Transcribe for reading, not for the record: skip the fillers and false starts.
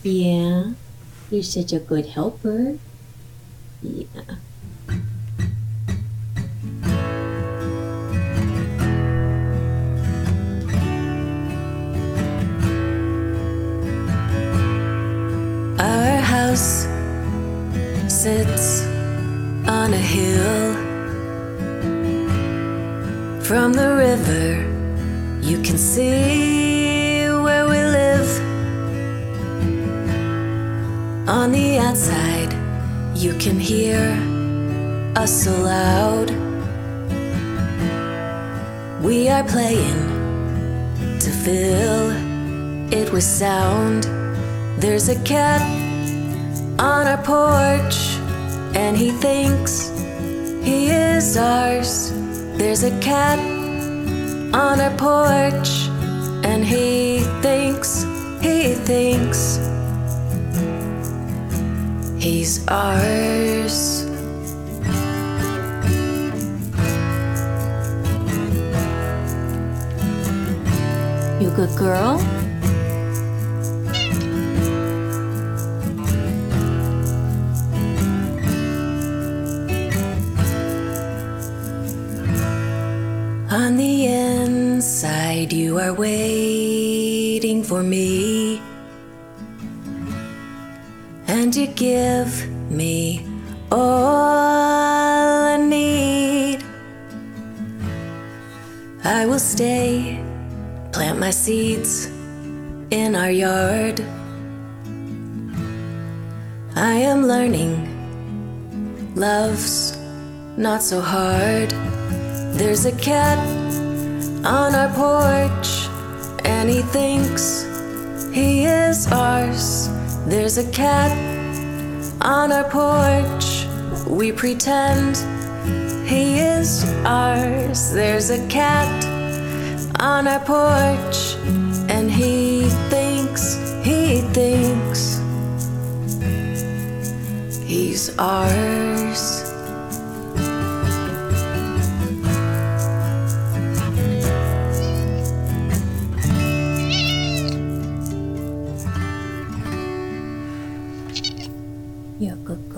Yeah, you're such a good helper. Yeah. Our house sits on a hill. From the river, you can see where we live. On the outside, you can hear us so loud. We are playing to fill it with sound. There's a cat on our porch, and he thinks he is ours. There's a cat on our porch, and he thinks he's ours. You a good girl? On the inside, you are waiting for me, and you give me all I need. I will stay, plant my seeds in our yard. I am learning love's not so hard. There's a cat on our porch, and he thinks he is ours. There's a cat on our porch, we pretend he is ours. There's a cat on our porch, and he thinks he's ours. You're a good